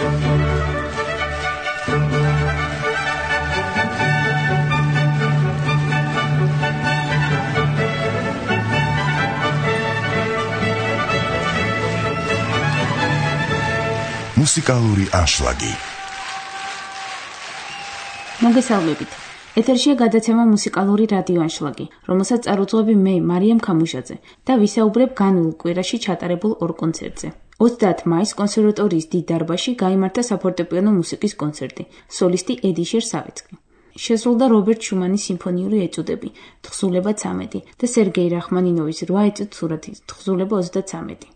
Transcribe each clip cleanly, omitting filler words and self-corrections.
მუსიკალური აშლაგი. მოგესალმებით. ეთერშია გადაცემა მუსიკალური რადიო ანშლაგი, რომელსაც წარუძღვები მე, მარიამ ქამუშაძე და ვისაუბრებ განულ კვირაში ჩატარებულ ორ კონცერტზე. 30 მაისს კონსერვატორიის დიდ დარბაზში გაიმართა საფორტეპიანო მუსიკის კონცერტი, სოლისტი ედიშერ სავეცკი. შესრულდა რობერტ შუმანის სიმფონიური ეტუდები, თხზულება 13 და სერგეი რახმანინოვის 8 ეწუდ სურათი, თხზულება 33.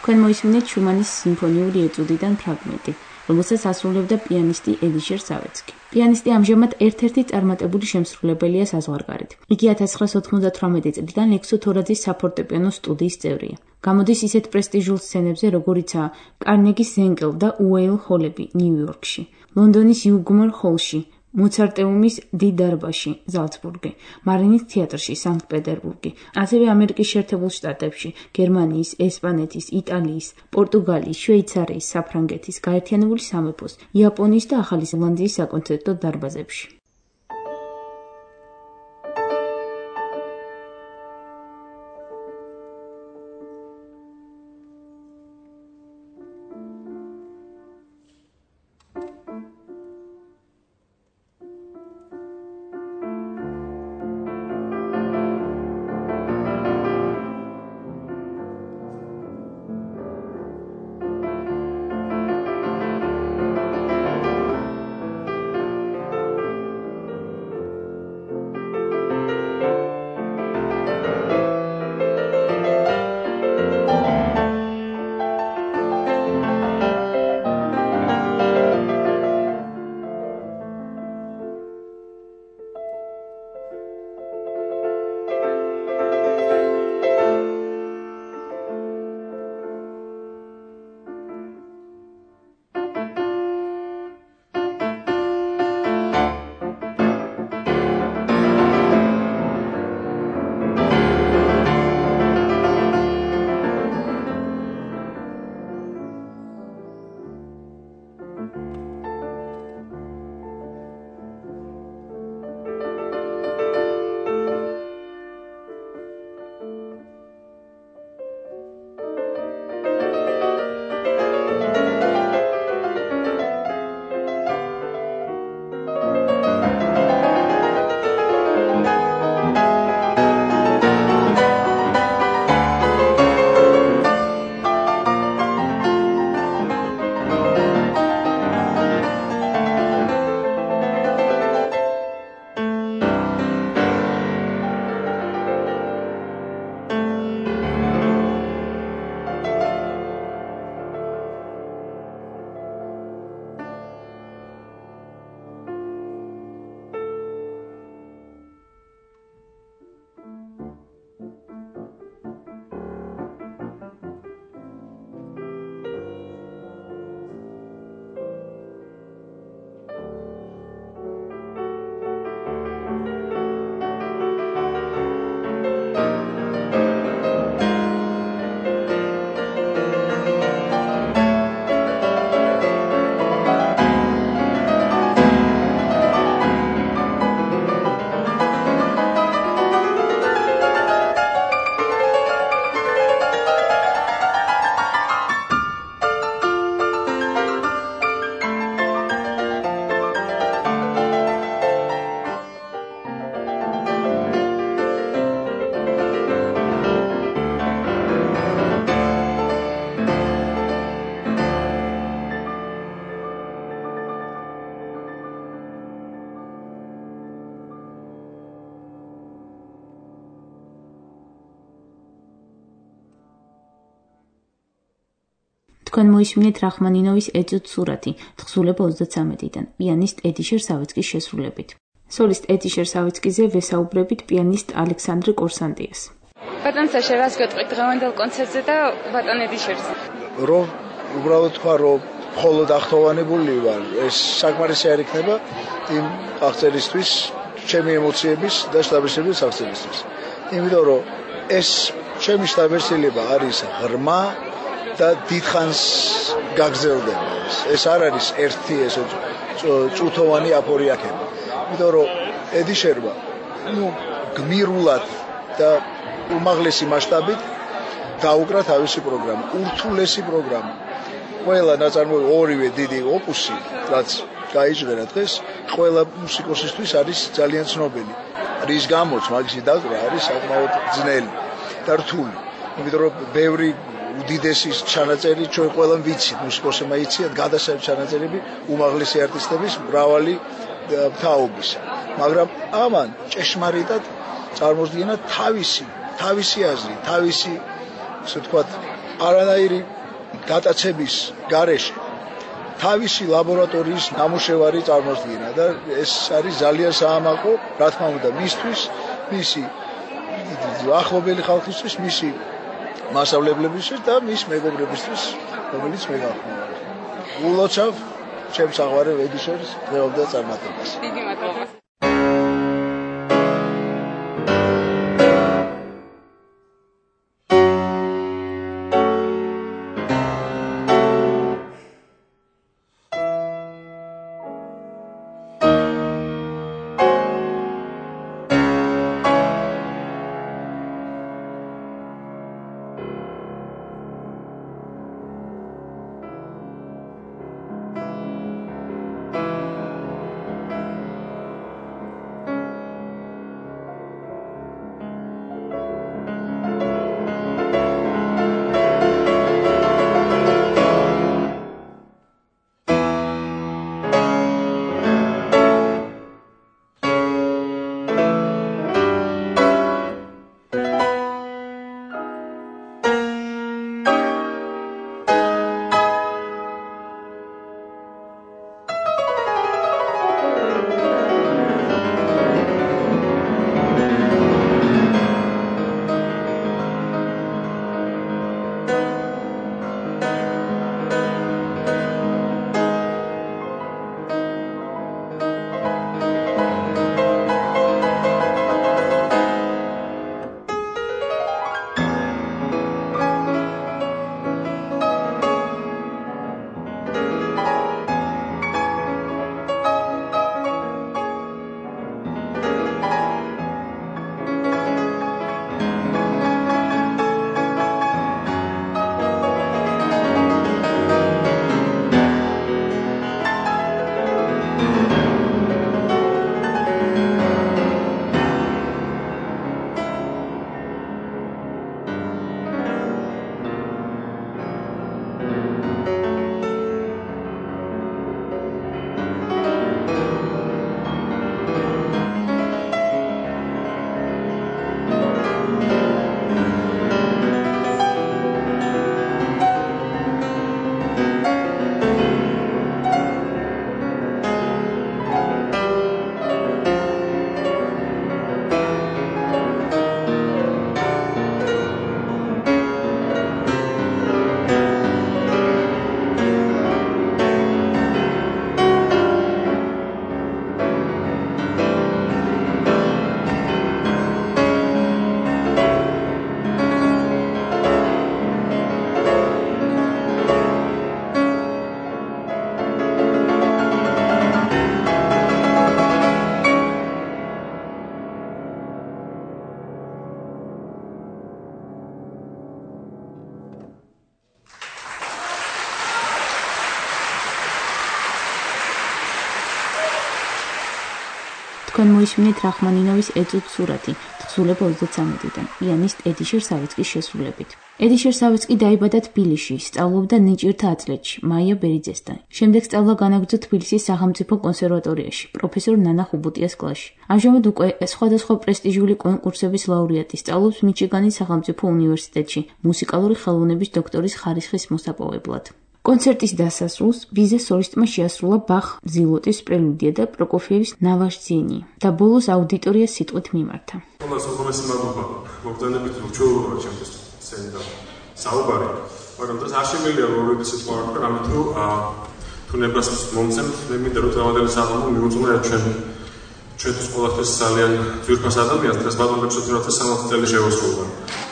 თქვენ მოისმინეთ შუმანის სიმფონიური ეტუდიდან ფრაგმენტი, რომელსაც ასრულებდა პიანისტი ედიშერ სავეცკი. პიანისტი ამჟამად ერთ-ერთი წარმატებული შემსრულებელია საზღვარგარეთ. იგი 1998 წლიდან ლექსო თორაძის საფორტეპიანო სტუდიის წევრია. გამოდის ისეთ პრესტიჟულ სცენებზე, როგორიცაა კარნეგის ზენკელ და უეილ ჰოლები ნიუ-იორკში, ლონდონის იუგმორ ჰოლში, მოცარტეუმის დიდ დარბაზში, ზალცბურგი, მარინის თეატრში, სანქტ-პეტერბურგი, ასევე ამერიკის შეერთებულ შტატებში, გერმანიის, ესპანეთის, იტალიის, პორტუგალიის, შვეიცარიის, საფრანგეთის, გაერთიანებული სამეფოს, იაპონიის და ახალი ზელანდიის საკონცერტო დარბაზებში. თქვენ მოისმინეთ რახმანინოვის ეტუდ სურათი, თხზულება 33-დან, პიანისტ ედიშერ სავეცკის შესრულებით. სოლისტ ედიშერ სავეცკიზე ვესაუბრებით პიანისტ ალექსანდრე კორსანტიას. ბატონ საშა, რას გეტყვით დღევანდელ კონცერტზე და ბატონ ედიშერს? რომ უბრალოდ თქვა, რომ მხოლოდ ახთოვანებული ვარ, ეს საკმარისი არ იქნება იმ აღწერისთვის, ჩემი ემოციების და შთაბეჭდილების აღწერისთვის. იმიტომ რომ ეს ჩემი შთაბეჭდილება არის ღრმა და დიდხანს გაგრძელდება. ეს არ არის ერთი ესე წუთოვანი აფორიაქება. იმიტომ რომ ედიშერმა გმირულად და უმაღლესი მასშტაბით დაუკრა თავისი პროგრამა, ურთულესი პროგრამა. ყველა ნაწარმოები ორივე დიდი ოპუსი, რაც გაიჟღერა დღეს, ყველა მუსიკოსისთვის არის ძალიან ცნობილი. რის გამოც მაგისი დაკვრა არის საკმაოდ ძნელი და რთული. იმიტომ რომ ბევრი უდიდესი ჩანაწერი ჩვენ ყველამ ვიცით, მუსიკოსებმა იციან გადასაჭრელი ჩანაწერები უმაღლესი არტისტების მრავალი თაობისა. მაგრამ ამან ჭეშმარიტად წარმოუდგენა თავისი აზრი, თავისი, ასე ვთქვათ, არანაირი გატაცების გარეშე თავისი ლაბორატორიის ნამუშევარი წარმოდგინა და ეს არის ძალიან საამაყო, რა თქმა უნდა, მისთვის, მისი ახლობელი ხალხისთვის, მისი მასწავლებლებისთვის და მის მეგობრებისთვის, რომელიც მეგახმოვანებდა. ულოცავ ჩემს საყვარელ ედიშერს დღევანდელ წარმატებას. დიდი მადლობა. თქვენ მოისმინეთ რახმანინოვის ეწუთ სურათი, თხზულება 33-დან, პიანისტ ედიშერ სავიცკის შესრულებით. ედიშერ სავიცკი დაიბადა თბილისში, სწავლობდა ნიჭიერთა ათლეტში, მაია ბერიძესთან. შემდეგ სწავლა განაგრძო თბილისის სახელმწიფო კონსერვატორიაში, პროფესორ ნანა ხუბუტიას კლასში. ამჟამად უკვე სხვადასხვა პრესტიჟული კონკურსების ლაურეატი, სწავლობს მიჩიგანის სახელმწიფო უნივერსიტეტში, მუსიკალური ხელოვნების დოქტორის ხარისხის მოსაპოვებლად. კონცერტის დასასრულს ბიზე სოლისტმა შეასრულა ბახ ზილოტის პრელუდია და პროკოფიევის ნავაშძიენი და ბოლოს აუდიტორია სიტყვით მიმართა. Ხოლმე მადლობა მოგზაურობით რჩეულობა ჩემთვის სცენი და საუბარი, მაგრამ დღეს არ შემიძლია როგორი სიტყვა ვარ, რამე თუ ნებას მომცემთ, მე მინდა რომ დღევანდელი საღამო მიუძღვნა ჩვენთვის ყველასთვის ძალიან ძვირფას ადამიანს, დღეს მადლობებს 2060 წელი შევასრულა.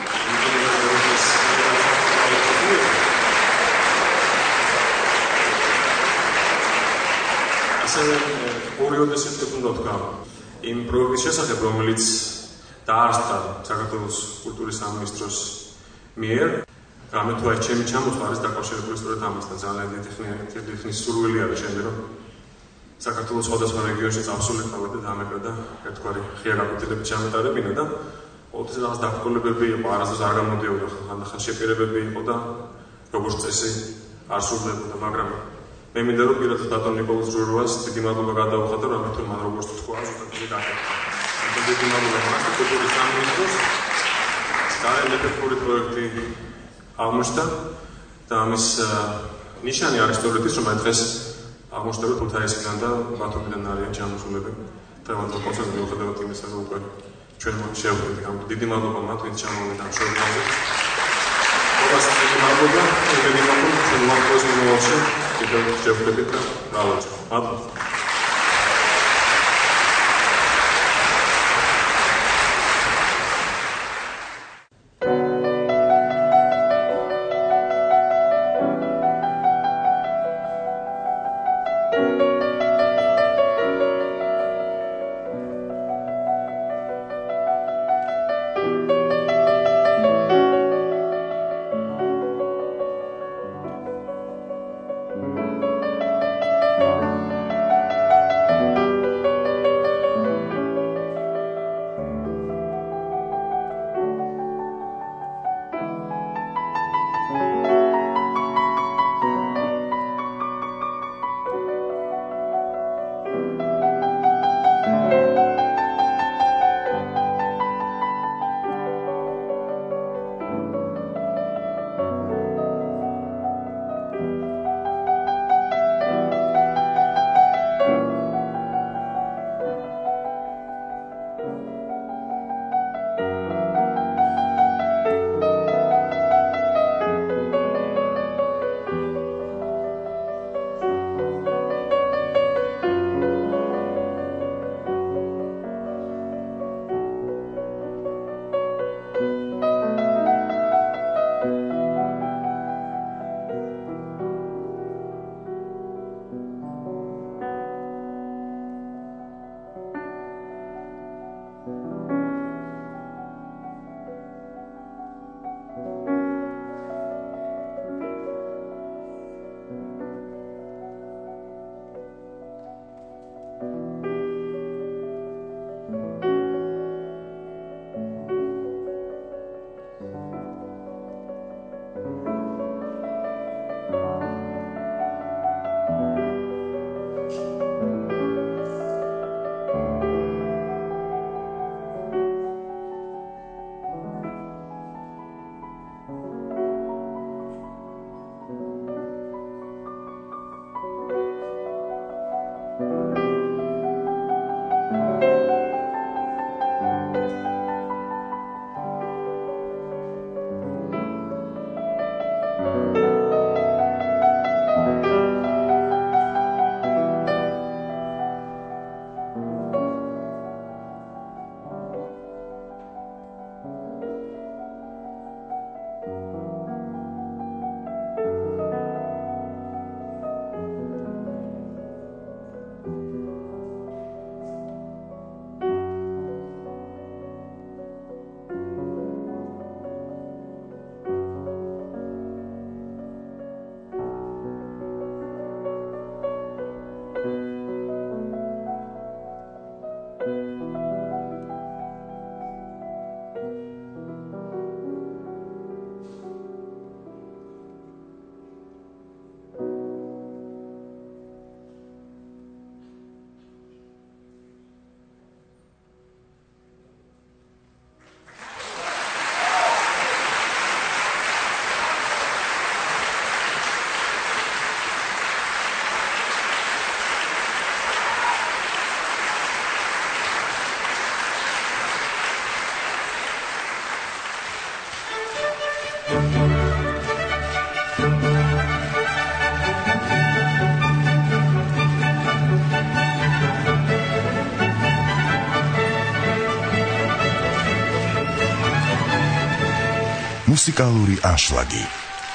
ორი სიტყვით უნდა ვთქვა იმ პროექტის შესახებ, რომელიც დაარსდა საქართველოს კულტურის სამინისტროს მიერ. რამე თუ არ ჩემი ჩამოსვლა არის დაკავშირებული სწორედ ამასთან, ძალიან დიდი ხნის სურვილი არის შემდგომ რომ საქართველოს სხვადასხვა რეგიონში წავსულიყავი და დამეკრა და ერთგვარი ღია გაკვეთილებით ჩამეტარებინა და ყოველთვის რაღაც დაბრკოლებები იყო, არასდროს არ გამოდიოდა, ხანდახან შეპირებები იყო და როგორც წესი არ სრულდებოდა, მაგრამ მე მინდა რომ პირადად ბატონ ნიკოლოზ ჯურვას დიდი მადლობა გადავუხატო, რამე თუ მან როგორც თქვა, ზუსტად ისე გაკეთდა. დიდი მადლობა კულტურის სამინისტროს. ძალიან ეფექტური პროექტი აღმოჩნდა და ამის ნიშანი არის სწორედ ის, რომ დღეს აღმოჩნდება ქუთაისიდან და ბათუმიდან არიან ჩამოსულები. დღევანდელ კონცერტზე მიუხედავად იმისა, რომ უკვე ჩვენ შევხვდით ამ დიდი მადლობა მათ, ვინც ჩამოვიდა ამ შოუზე. ყველას დიდი მადლობა, იმედი მაქვს, რომ ჩვენ მოგვიყვეს მომავალში კიდევ შევხვდებით და გავაჩეროთ. მადლობა. მუსიკალური აშლაგი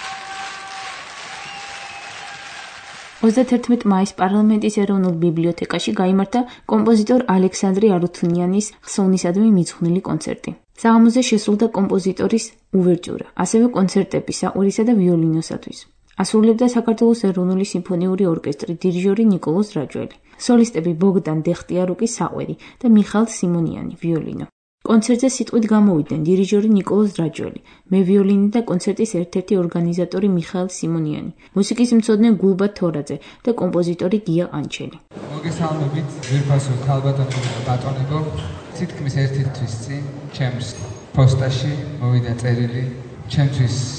31 მაისს პარლამენტის ეროვნულ ბიბლიოთეკაში გაიმართა კომპოზიტორ ალექსანდრე არუთუნიანის ხსოვნისადმი მიძღვნილი კონცერტი. საღამოზე შესრულდა კომპოზიტორის უვერტიურა, ასევე კონცერტები საყვირისა და ვიოლინოსათვის. ასრულებდა საქართველოს ეროვნული სიმფონიური ორკესტრი, დირიჟორი ნიკოლოზ რაჯველი, სოლისტები ბოგდან დეხტიარუკი საყვირი და მიხაილ სიმონიანი ვიოლინო. კონცერტზე სიტყვით გამოვიდნენ დირიჟორი ნიკოლოზ რაჯველი, მე ვიოლინი და კონცერტის ერთ-ერთი ორგანიზატორი მიხაილ სიმონიანი, მუსიკის მცოდნე გულბად თორაძე და კომპოზიტორი გია ყანჩელი. მოგესალმებით, ვირფასო ქალბატონო და ბატონებო, თითქმის ერთი თვის წინ ჩემს პოსტაში მოვიდა წერილი, ჩემთვის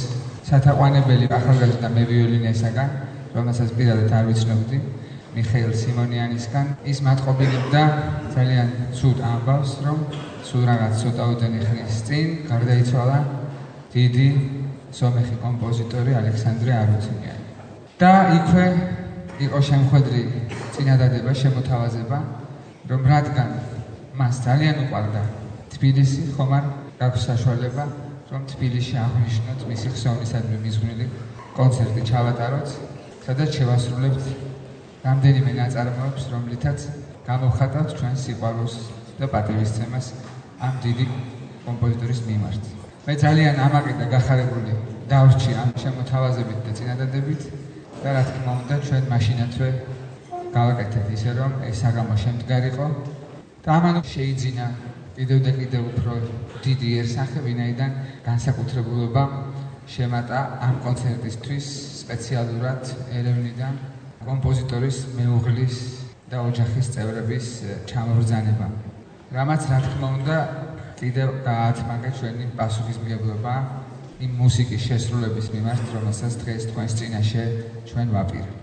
სათაყვანებელი ახალგაზრდა მევიოლინესაგან, რომელსაც პირადად არ ვიცნობდი, მიხეილ სიმონიანისგან. ის მატყობინებდა ძალიან ცუდ ამბავს, რომ სულ რაღაც ცოტაოდენი ხნის წინ გარდაიცვალა დიდი სომეხი კომპოზიტორი ალექსანდრე არუთუნიანი. და იქვე იყო შემხვედრი წინადადება, შემოთავაზება, რომ რადგან მას ძალიან უყვარდა თბილისი, ხომ არ გაქვს საშუალება, რომ თბილისში აღნიშნოთ მისი ხსოვნისადმი მიზღვნილი კონცერტი ჩავატაროთ, სადაც შევასრულებთ რამდენიმე ნაწარმოებს, რომლითაც გამოვხატავთ ჩვენს სიყვარულს და პატივისცემას ამ დიდი კომპოზიტორის მიმართ. მე ძალიან ამაყი და გახარებული დავრჩი ამ შემოთავაზებით და წინადადებით და რა თქმა უნდა ჩვენ მაშინათვე გავაკეთეთ ისე, რომ ეს საგამო შემდგარიყო და ამან შეიძინა კიდევ და კიდევ უფრო დიდი იერსახე, ვინაიდან განსაკუთრებულობა შემატა ამ კონცერტისთვის სპეციალურად ერევნიდან კომპოზიტორის მეუღლის და ოჯახის წევრების ჩამობრძანება. რამაც რა თქმა უნდა კიდევ გაათმაგა ჩვენი პასუხისმგებლობა იმ მუსიკის შესრულების მიმართ, რომელსაც დღეს თქვენს წინაშე ჩვენ ვაპირებთ.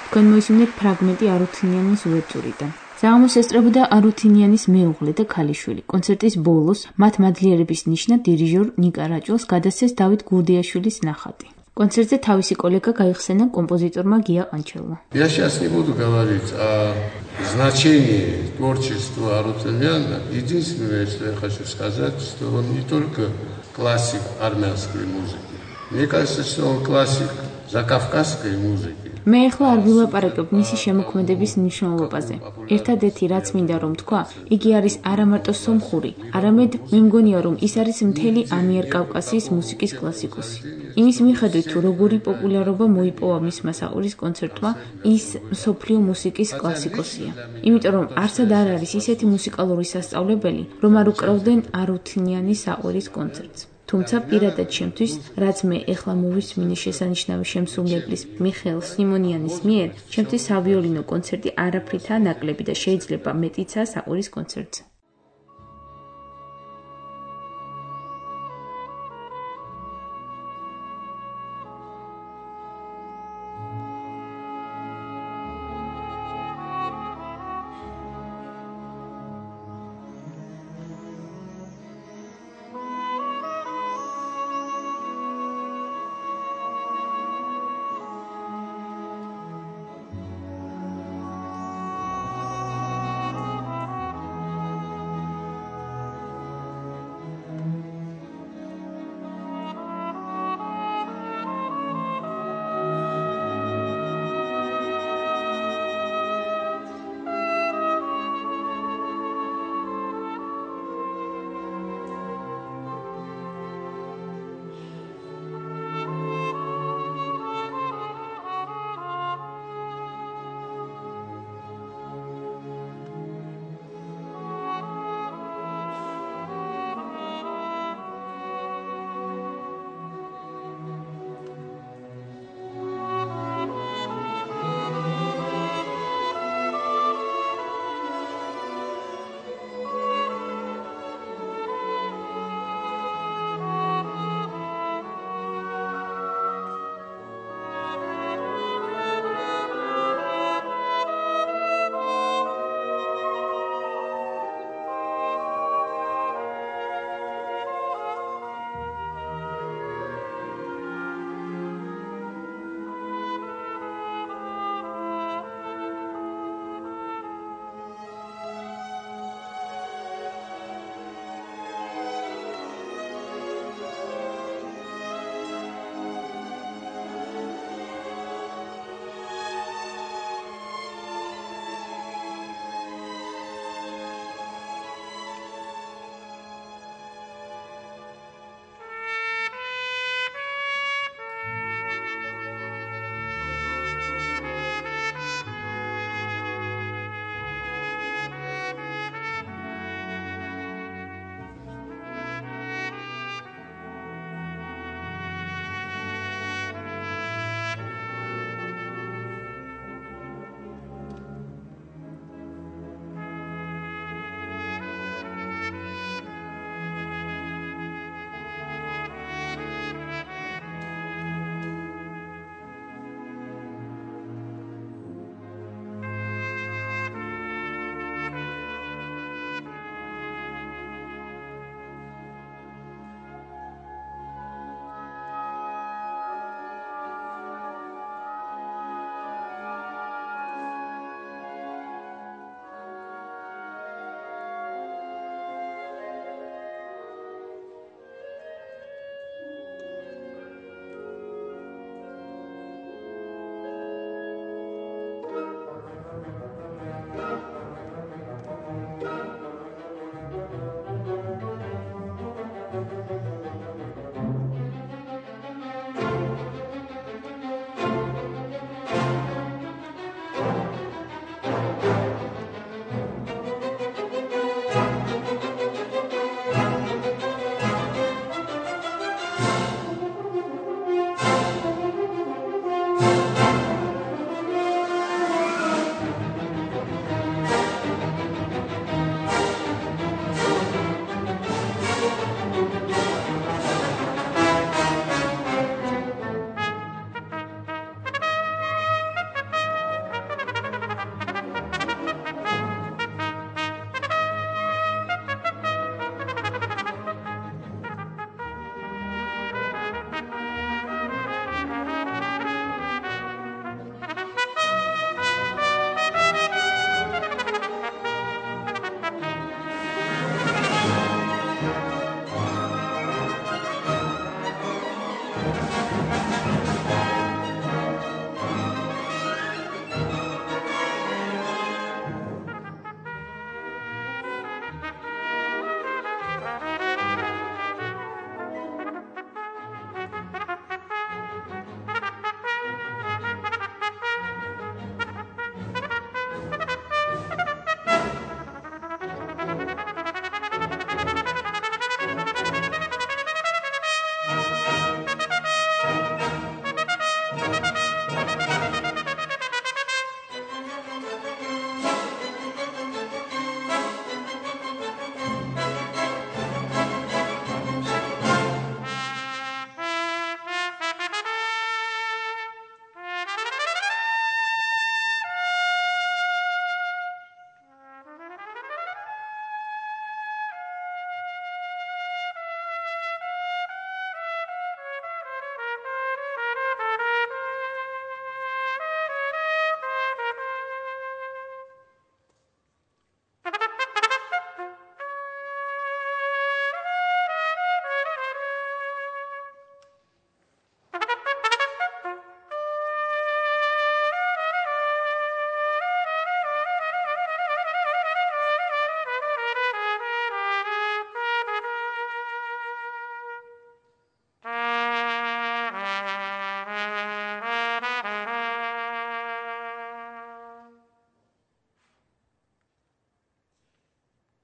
თქვენ მოისმინეთ ფრაგმენტი არუთინიანის უვერტურიდან. საღამოს ესწრებოდა არუთინიანის მეუღლე და ქალიშვილი. კონცერტის ბოლოს მათ მადლიერების ნიშნად დირიჟორ ნიკა რაჭველს გადასცეს დავით გურდიაშვილის нахати. Концертზე თავისი კოლეგა გაიხსენა композиторმა гия Анчелло. Я сейчас не буду говорить о значении творчества Арутюняна. Единственное, что я хочу сказать, что он не только классик армянской музыки. Мне кажется, что он классик закавказской музыки. მე ახლა არ ვილაპარაკებ მისი შემოქმედების მნიშვნელობაზე. ერთადერთი რაც მინდა რომ თქვა, იგი არის არა მარტო სომხური, არამედ მე მგონია რომ ის არის მთელი ამიერკავკასიის მუსიკის კლასიკოსი. იმის მიხედვით თუ როგორი პოპულარობა მოიპოვა მისმა საყვირის კონცერტმა, ის მსოფლიო მუსიკის კლასიკოსია. იმიტომ რომ არსად არ არის ისეთი მუსიკალური სასწავლებელი, რომ არ უკრავდნენ არუთინიანის საყვირის კონცერტს. თუმცა პირადად ჩემთვის, რაც მე ეხლა მოვისმინე შესანიშნავი შემსრულებლის მიხეილ სიმონიანის მიერ, ჩემთვის სავიოლინო კონცერტი არაფრითაა ნაკლები და შეიძლება მეტიცაა საყვირის კონცერტზე.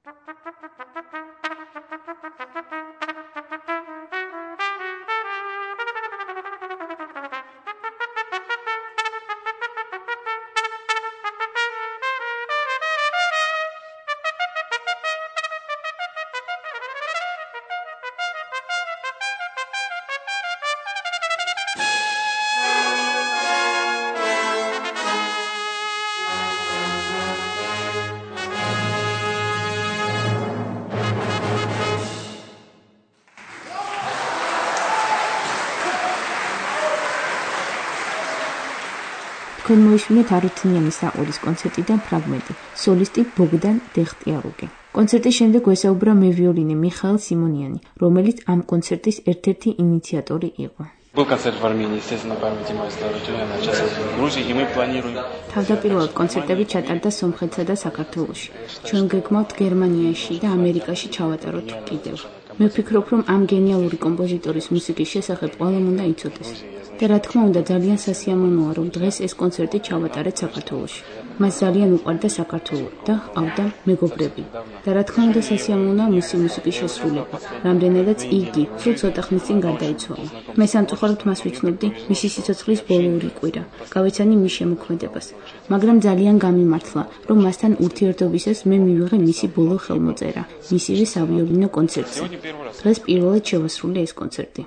თქვენ მოისმინეთ არუთინიანის საყვირის კონცერტიდან ფრაგმენტი, სოლისტი ბოგდან დეხტიარუკი. კონცერტის შემდეგ გვესაუბრა მევიოლინე მიხაილ სიმონიანი, რომელიც ამ კონცერტის ერთ-ერთი ინიციატორი იყო. Был концерт в Армении, естественно, памяти маэстро Рутюняна, сейчас в Грузии, и мы планируем. თავდაპირველად კონცერტები ჩატარდა სომხეთსა და საქართველოში. ჩვენ გეგმავთ გერმანიაში და ამერიკაში ჩავატაროთ კიდევ. მე ვფიქრობ, რომ ამ გენიალური კომპოზიტორის მუსიკის შესახებ ყველამ უნდა იცოდეს. და რა თქმა უნდა, ძალიან სასიამოვნოა, რომ დღეს ეს კონცერტი ჩავატარეთ საქართველოში. მას ძალიან უყვარდა საქართველო და ჰყავდა მეგობრები. და რა თქმა უნდა, სასიამოვნოა მისი მუსიკის შესრულება, რამდენადაც იგი სულ ცოტა ხნის წინ გარდაიცვალა. მე სამწუხაროდ მას ვიცნობდი მისი სიცოცხლის ბოლო ორი კვირა. გავეცანი მის შემოქმედებას, მაგრამ ძალიან გამიმართლა, რომ მასთან ურთიერთობისას მე მივიღე მისი ბოლო ხელმოწერა, მისივე სავიოლინო კონცერტზე. დღეს პირველად შევასრულე ეს კონცერტი.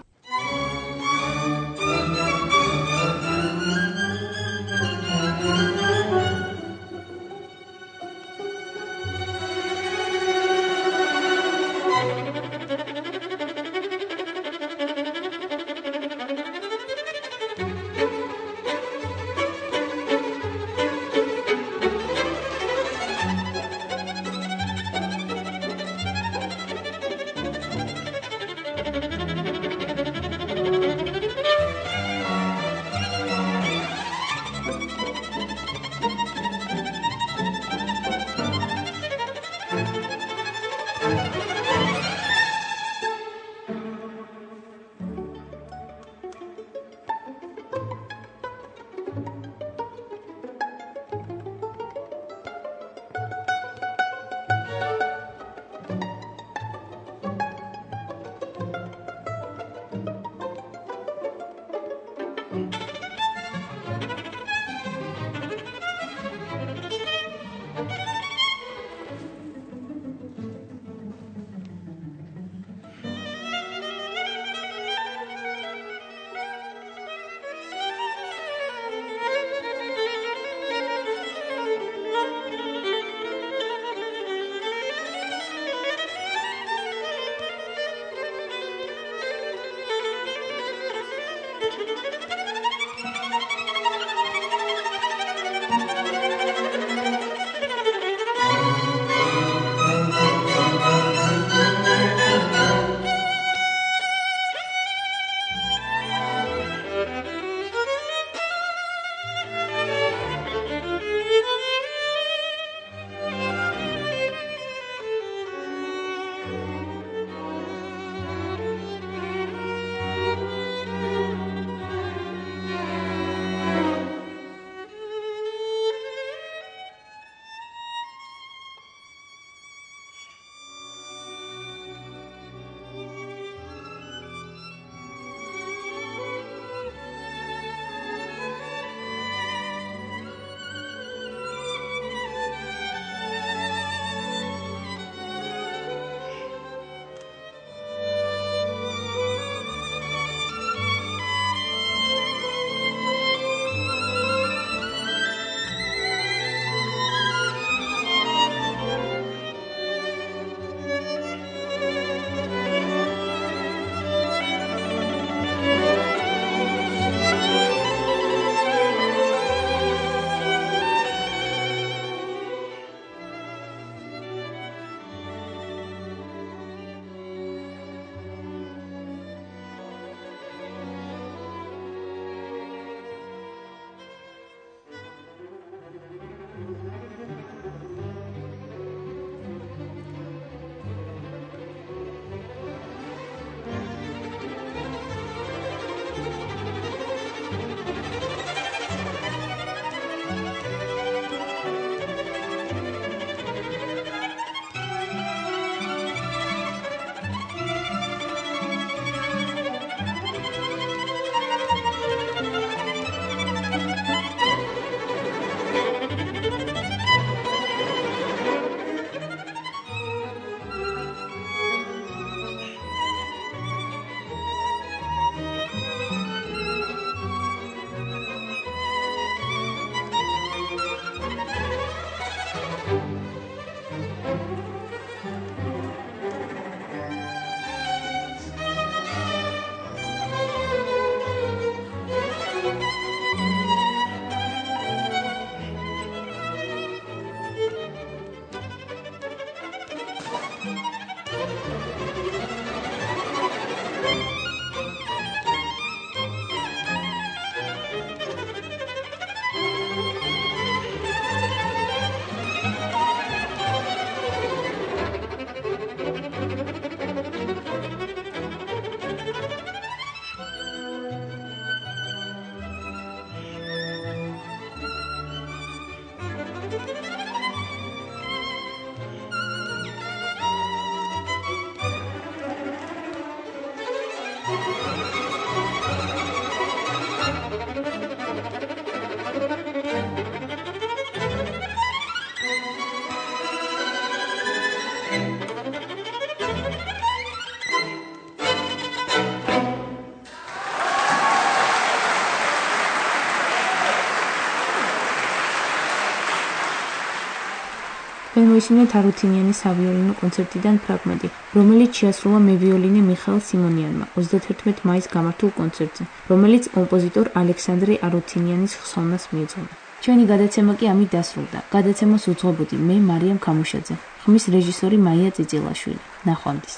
ჩვენ მოისმინეთ არუთინიანის სავიოლინო კონცერტიდან ფრაგმენტი, რომელიც შეასრულა მევიოლინე მიხეილ სიმონიანმა 31 მაისს გამართულ კონცერტზე, რომელიც კომპოზიტორ ალექსანდრე არუთინიანის ხსოვნას მიეძღვნა. ჩვენი გადაცემა კი ამით დასრულდა. გადაცემას უძღვებოდი მე მარიამ ქამუშაძე, ხმის რეჟისორი მაია წიწილაშვილი. ნახვამდის.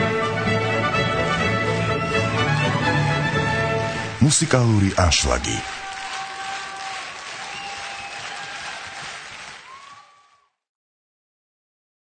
მუსიკალური აშლაგი